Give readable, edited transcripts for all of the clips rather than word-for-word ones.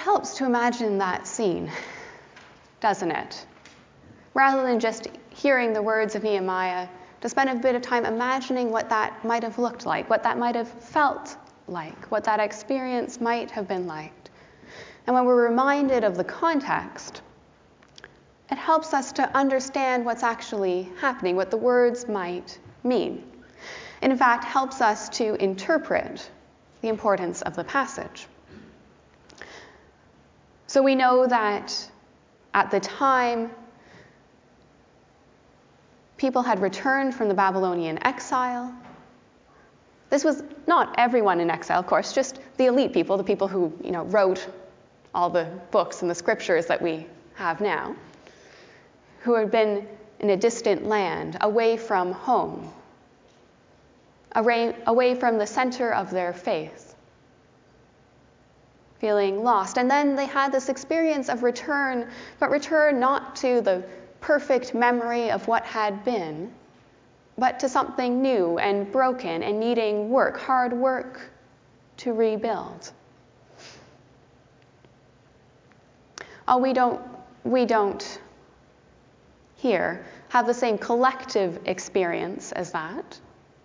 helps to imagine that scene, doesn't it? Rather than just hearing the words of Nehemiah, to spend a bit of time imagining what that might have looked like, what that might have felt like, what that experience might have been like. And when we're reminded of the context, it helps us to understand what's actually happening, what the words might mean. It, in fact, helps us to interpret the importance of the passage. So we know that at the time, people had returned from the Babylonian exile. This was not everyone in exile, of course, just the elite people, the people who, wrote all the books and the scriptures that we have now, who had been in a distant land, away from home, away from the center of their faith, feeling lost. And then they had this experience of return, but return not to the perfect memory of what had been, but to something new and broken and needing work, hard work to rebuild. Oh, we don't here have the same collective experience as that.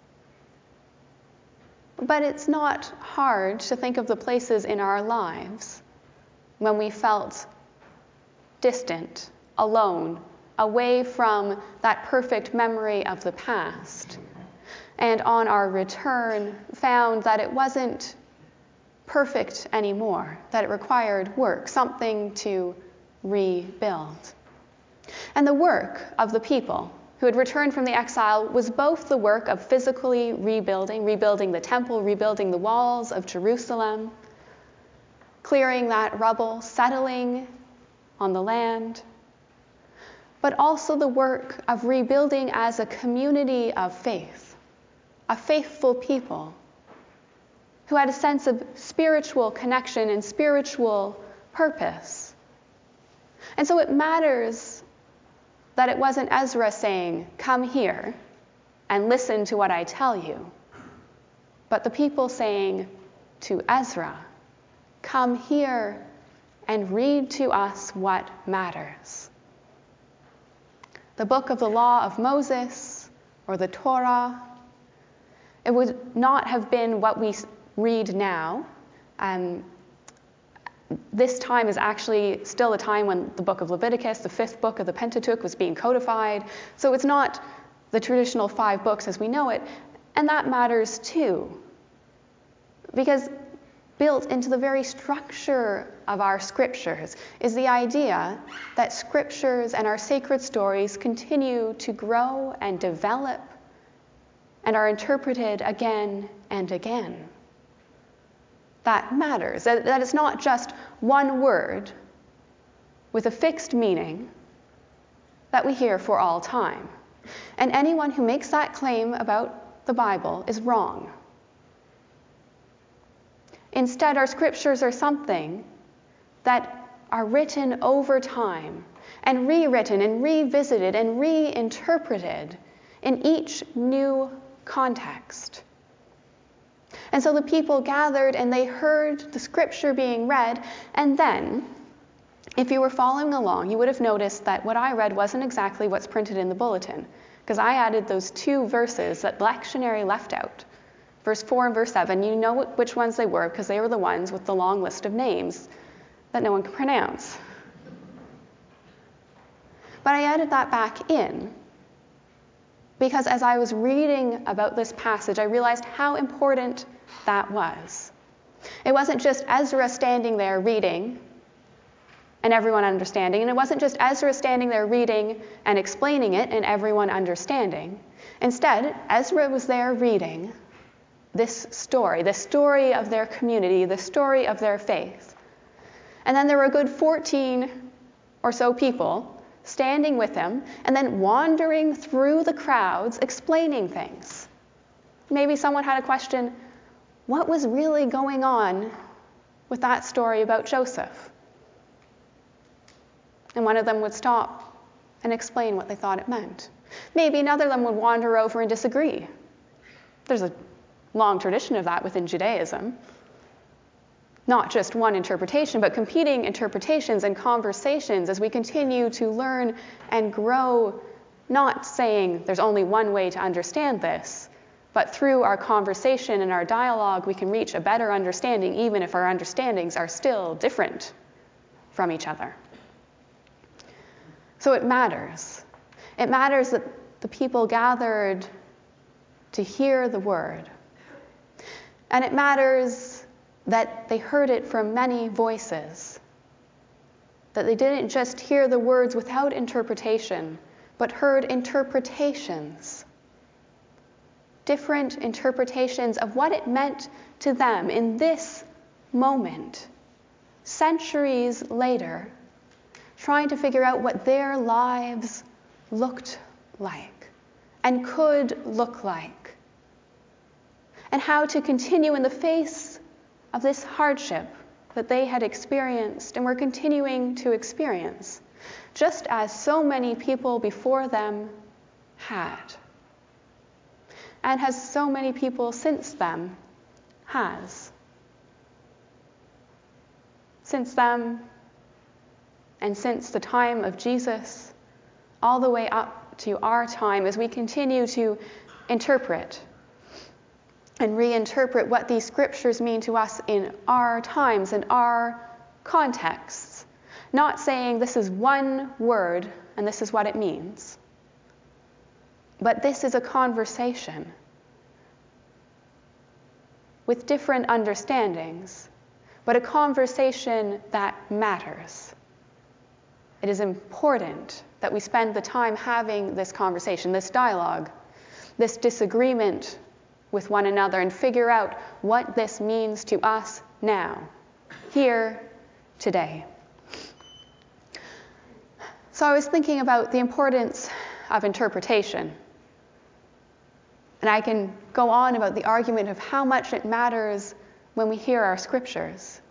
But it's not hard to think of the places in our lives when we felt distant, alone, away from that perfect memory of the past, and on our return found that it wasn't perfect anymore, that it required work, something to rebuild. And the work of the people who had returned from the exile was both the work of physically rebuilding the temple, rebuilding the walls of Jerusalem, clearing that rubble, settling on the land, but also the work of rebuilding as a community of faith, a faithful people who had a sense of spiritual connection and spiritual purpose. And so it matters that it wasn't Ezra saying, "Come here and listen to what I tell you," but the people saying to Ezra, "Come here and read to us what matters." The book of the law of Moses, or the Torah, it would not have been what we read now. This time is actually still a time when the book of Leviticus, the 5th book of the Pentateuch, was being codified. So it's not the traditional 5 books as we know it. And that matters too, because built into the very structure of our scriptures is the idea that scriptures and our sacred stories continue to grow and develop and are interpreted again and again. That matters, that it's not just one word with a fixed meaning that we hear for all time. And anyone who makes that claim about the Bible is wrong. Instead, our scriptures are something that are written over time and rewritten and revisited and reinterpreted in each new context. And so the people gathered and they heard the scripture being read, and then, if you were following along, you would have noticed that what I read wasn't exactly what's printed in the bulletin, because I added those 2 verses that the lectionary left out. Verse 4 and verse 7, you know which ones they were because they were the ones with the long list of names that no one can pronounce. But I added that back in because as I was reading about this passage, I realized how important that was. It wasn't just Ezra standing there reading and everyone understanding, and it wasn't just Ezra standing there reading and explaining it and everyone understanding. Instead, Ezra was there reading this story of their community, the story of their faith. And then there were a good 14 or so people standing with him and then wandering through the crowds explaining things. Maybe someone had a question, what was really going on with that story about Joseph? And one of them would stop and explain what they thought it meant. Maybe another of them would wander over and disagree. There's a long tradition of that within Judaism. not just one interpretation, but competing interpretations and conversations as we continue to learn and grow, not saying there's only one way to understand this, but through our conversation and our dialogue, we can reach a better understanding, even if our understandings are still different from each other. So it matters. It matters that the people gathered to hear the word. And it matters that they heard it from many voices, that they didn't just hear the words without interpretation, but heard interpretations, different interpretations of what it meant to them in this moment, centuries later, trying to figure out what their lives looked like and could look like, and how to continue in the face of this hardship that they had experienced and were continuing to experience, just as so many people before them had, and as so many people since them has. Since them, and since the time of Jesus, all the way up to our time, as we continue to interpret and reinterpret what these scriptures mean to us in our times and our contexts, not saying this is one word and this is what it means, but this is a conversation with different understandings, but a conversation that matters. It is important that we spend the time having this conversation, this dialogue, this disagreement with one another, and figure out what this means to us now, here, today. So I was thinking about the importance of interpretation. And I can go on about the argument of how much it matters when we hear our scriptures.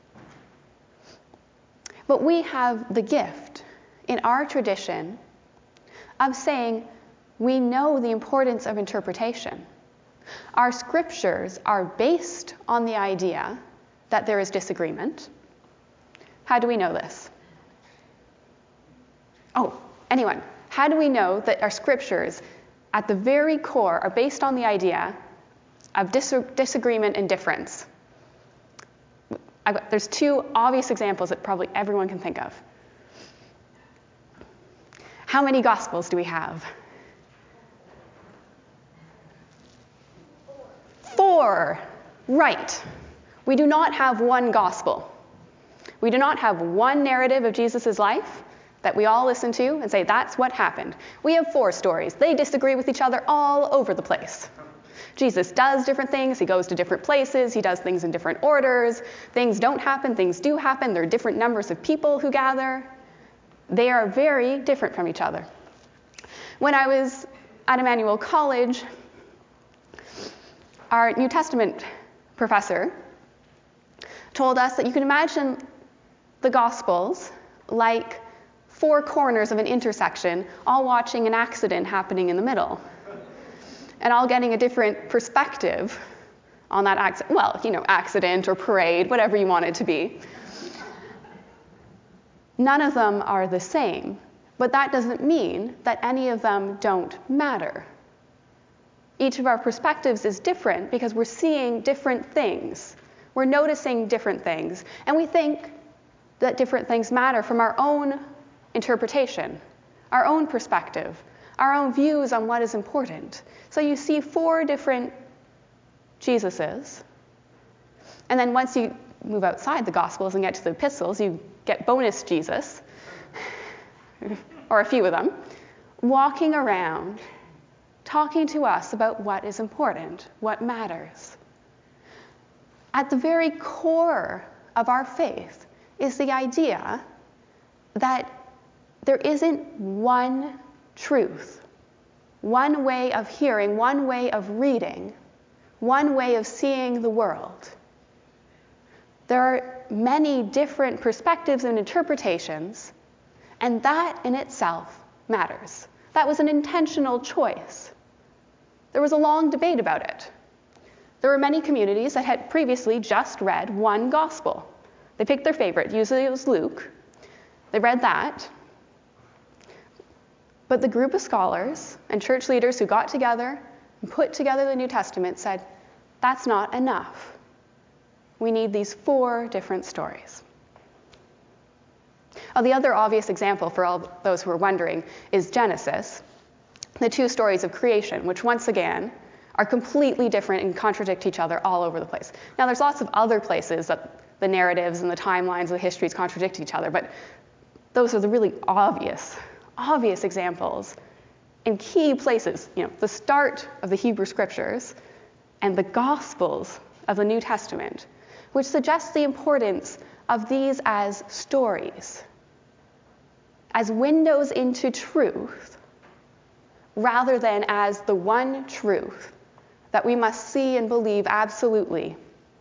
But we have the gift in our tradition of saying we know the importance of interpretation. Our scriptures are based on the idea that there is disagreement. How do we know this? Oh, anyone? How do we know that our scriptures, at the very core, are based on the idea of disagreement and difference? There's two obvious examples that probably everyone can think of. How many Gospels do we have? 4. Right. We do not have one gospel. We do not have one narrative of Jesus' life that we all listen to and say, that's what happened. We have 4 stories. They disagree with each other all over the place. Jesus does different things. He goes to different places. He does things in different orders. Things don't happen. Things do happen. There are different numbers of people who gather. They are very different from each other. When I was at Emmanuel College, our New Testament professor told us that you can imagine the Gospels like 4 corners of an intersection, all watching an accident happening in the middle, and all getting a different perspective on that accident. Well, accident or parade, whatever you want it to be. None of them are the same, but that doesn't mean that any of them don't matter. Each of our perspectives is different because we're seeing different things. We're noticing different things, and we think that different things matter from our own interpretation, our own perspective, our own views on what is important. So you see 4 different Jesuses, and then once you move outside the Gospels and get to the epistles, you get bonus Jesus, or a few of them, walking around, talking to us about what is important, what matters. At the very core of our faith is the idea that there isn't one truth, one way of hearing, one way of reading, one way of seeing the world. There are many different perspectives and interpretations, and that in itself matters. That was an intentional choice. There was a long debate about it. There were many communities that had previously just read one gospel. They picked their favorite. Usually it was Luke. They read that. But the group of scholars and church leaders who got together and put together the New Testament said, that's not enough. We need these 4 different stories. Oh, the other obvious example for all those who are wondering is Genesis, the 2 stories of creation, which once again are completely different and contradict each other all over the place. Now, there's lots of other places that the narratives and the timelines and the histories contradict each other, but those are the really obvious examples in key places, the start of the Hebrew Scriptures and the Gospels of the New Testament, which suggests the importance of these as stories, as windows into truth, rather than as the one truth that we must see and believe absolutely.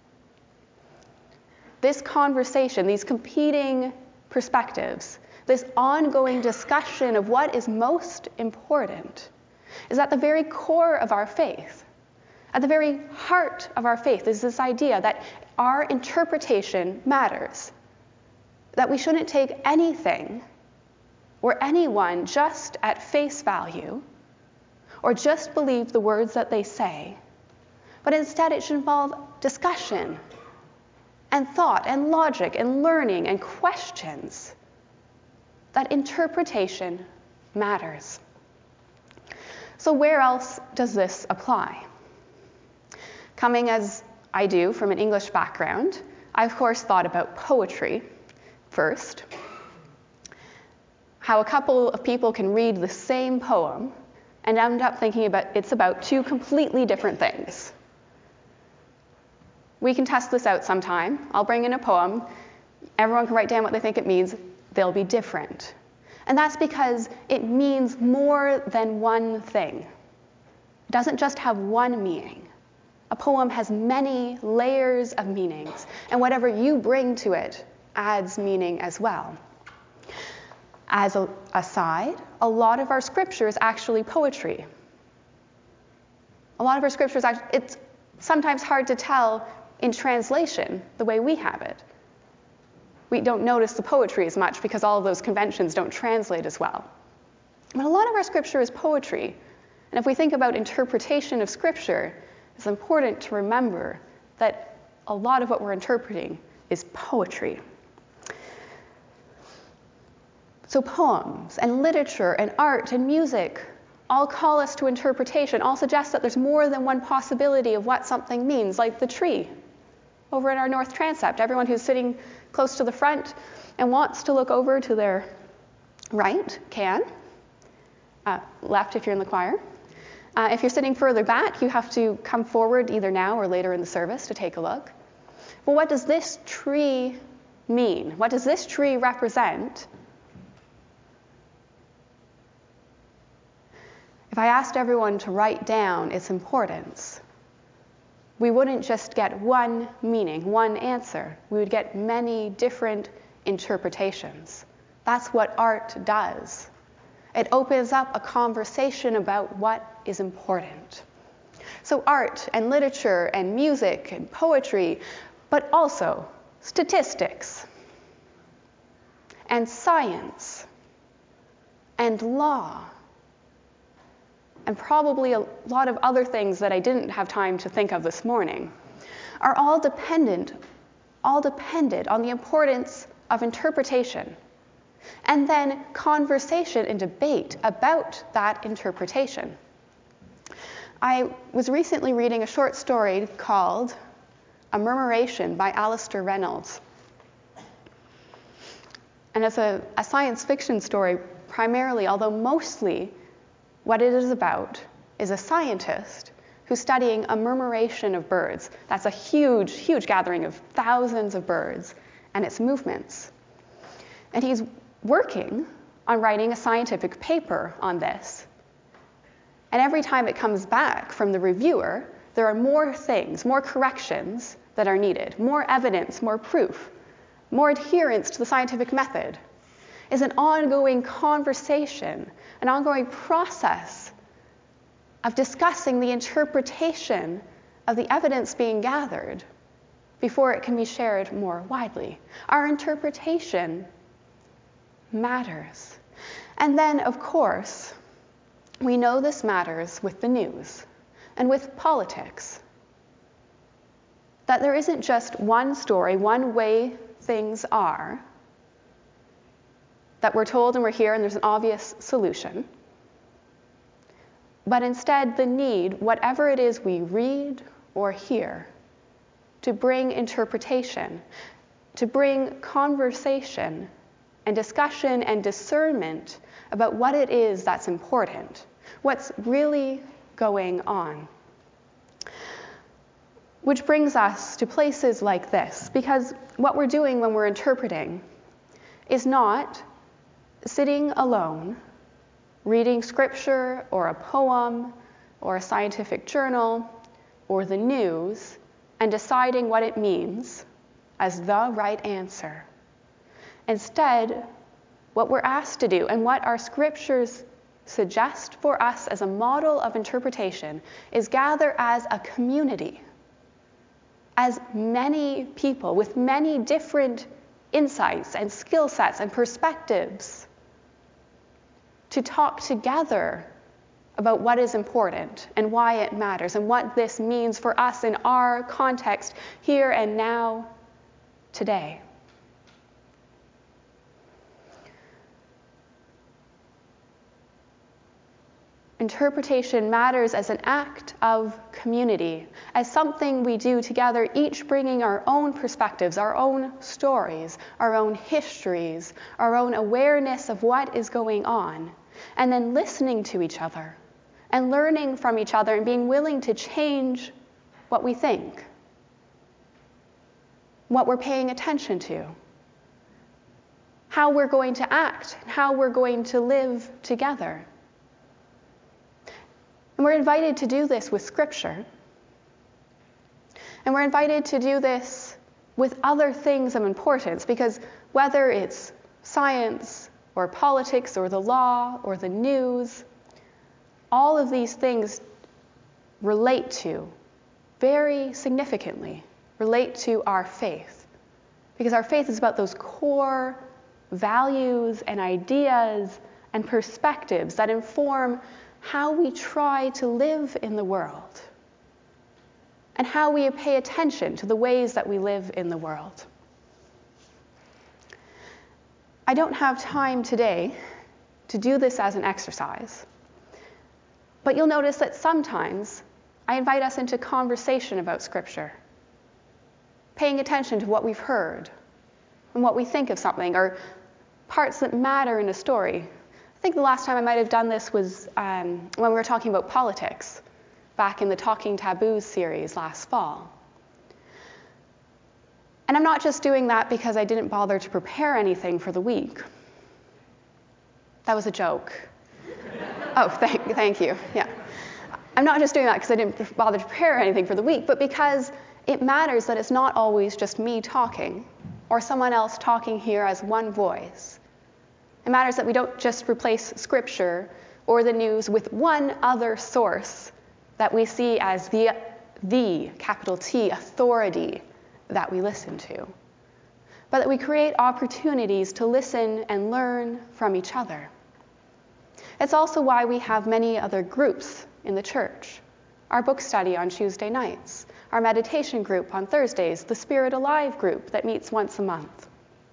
This conversation, these competing perspectives, this ongoing discussion of what is most important is at the very core of our faith. At the very heart of our faith is this idea that our interpretation matters, that we shouldn't take anything or anyone just at face value, or just believe the words that they say, but instead it should involve discussion and thought and logic and learning and questions. That interpretation matters. So where else does this apply? Coming as I do from an English background, I of course thought about poetry first. How a couple of people can read the same poem and end up thinking it's about 2 completely different things. We can test this out sometime. I'll bring in a poem. Everyone can write down what they think it means. They'll be different. And that's because it means more than one thing. It doesn't just have one meaning. A poem has many layers of meanings, and whatever you bring to it adds meaning as well. As an aside, a lot of our scripture is actually poetry. A lot of our scripture is it's sometimes hard to tell in translation the way we have it. We don't notice the poetry as much because all of those conventions don't translate as well. But a lot of our scripture is poetry. And if we think about interpretation of scripture, it's important to remember that a lot of what we're interpreting is poetry. So poems and literature and art and music all call us to interpretation, all suggest that there's more than one possibility of what something means, like the tree over in our north transept. Everyone who's sitting close to the front and wants to look over to their right can. Left if you're in the choir. If you're sitting further back, you have to come forward either now or later in the service to take a look. Well, what does this tree mean? What does this tree represent? If I asked everyone to write down its importance, we wouldn't just get one meaning, one answer. We would get many different interpretations. That's what art does. It opens up a conversation about what is important. So art and literature and music and poetry, but also statistics and science and law, and probably a lot of other things that I didn't have time to think of this morning, are all dependent on the importance of interpretation, and then conversation and debate about that interpretation. I was recently reading a short story called A Murmuration by Alastair Reynolds. And it's a science fiction story primarily, although mostly what it is about is a scientist who's studying a murmuration of birds. That's a huge, huge gathering of thousands of birds and its movements. And he's working on writing a scientific paper on this. And every time it comes back from the reviewer, there are more things, more corrections that are needed, more evidence, more proof, more adherence to the scientific method. Is an ongoing conversation, an ongoing process of discussing the interpretation of the evidence being gathered. before it can be shared more widely. Our interpretation matters. And then, of course, we know this matters with the news and with politics. That there isn't just one story, one way things are, that we're told and we're here and there's an obvious solution. But instead, the need, whatever it is we read or hear, to bring interpretation, to bring conversation and discussion and discernment about what it is that's important, what's really going on. Which brings us to places like this, because what we're doing when we're interpreting is not sitting alone, reading scripture or a poem or a scientific journal or the news and deciding what it means as the right answer. Instead, what we're asked to do and what our scriptures suggest for us as a model of interpretation is gather as a community, as many people with many different insights and skill sets and perspectives to talk together about what is important and why it matters and what this means for us in our context here and now, today. Interpretation matters as an act of community, as something we do together, each bringing our own perspectives, our own stories, our own histories, our own awareness of what is going on, and then listening to each other and learning from each other and being willing to change what we think, what we're paying attention to, how we're going to act, how we're going to live together. And we're invited to do this with Scripture. And we're invited to do this with other things of importance, because whether it's science or politics or the law or the news, all of these things relate to, very significantly, relate to our faith. Because our faith is about those core values and ideas and perspectives that inform how we try to live in the world and how we pay attention to the ways that we live in the world. I don't have time today to do this as an exercise, but you'll notice that sometimes I invite us into conversation about Scripture, paying attention to what we've heard and what we think of something, or parts that matter in a story. I think the last time I might have done this was when we were talking about politics, back in the Talking Taboos series last fall. And I'm not just doing that because I didn't bother to prepare anything for the week. That was a joke. Oh, thank you. Yeah. I'm not just doing that because I didn't bother to prepare anything for the week, but because it matters that it's not always just me talking or someone else talking here as one voice. It matters that we don't just replace Scripture or the news with one other source that we see as the capital T, authority that we listen to, but that we create opportunities to listen and learn from each other. It's also why we have many other groups in the church. Our book study on Tuesday nights, our meditation group on Thursdays, the Spirit Alive group that meets once a month.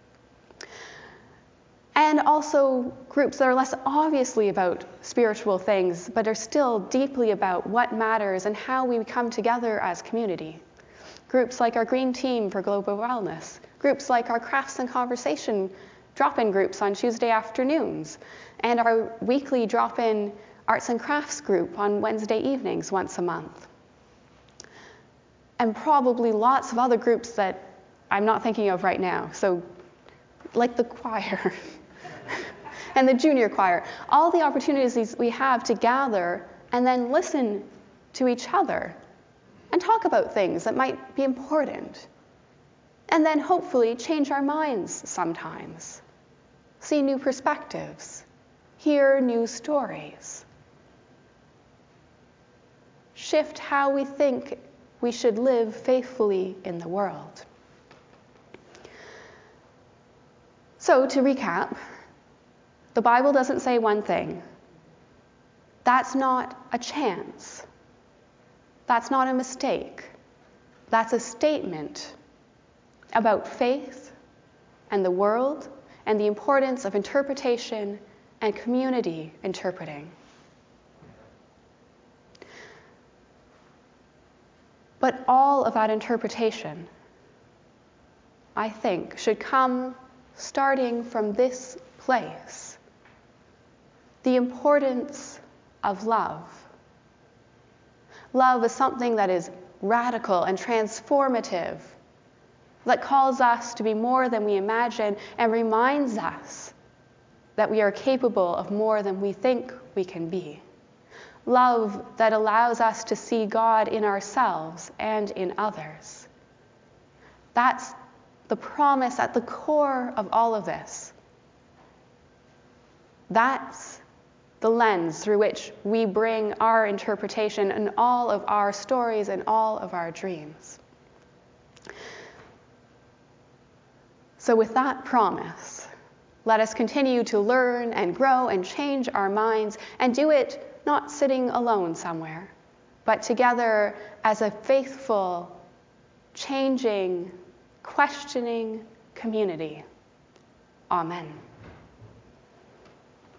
And also groups that are less obviously about spiritual things, but are still deeply about what matters and how we come together as community. Groups like our Green Team for Global Wellness, groups like our Crafts and Conversation drop-in groups on Tuesday afternoons, and our weekly drop-in Arts and Crafts group on Wednesday evenings once a month. And probably lots of other groups that I'm not thinking of right now, so like the choir and the junior choir, all the opportunities we have to gather and then listen to each other and talk about things that might be important, and then hopefully change our minds sometimes, see new perspectives, hear new stories, shift how we think we should live faithfully in the world. So, to recap, the Bible doesn't say one thing. That's not a chance. That's not a mistake. That's a statement about faith and the world and the importance of interpretation and community interpreting. But all of that interpretation, I think, should come starting from this place: the importance of love. Love is something that is radical and transformative, that calls us to be more than we imagine and reminds us that we are capable of more than we think we can be. Love that allows us to see God in ourselves and in others. That's the promise at the core of all of this. That's the lens through which we bring our interpretation and all of our stories and all of our dreams. So with that promise, let us continue to learn and grow and change our minds, and do it not sitting alone somewhere, but together as a faithful, changing, questioning community. Amen.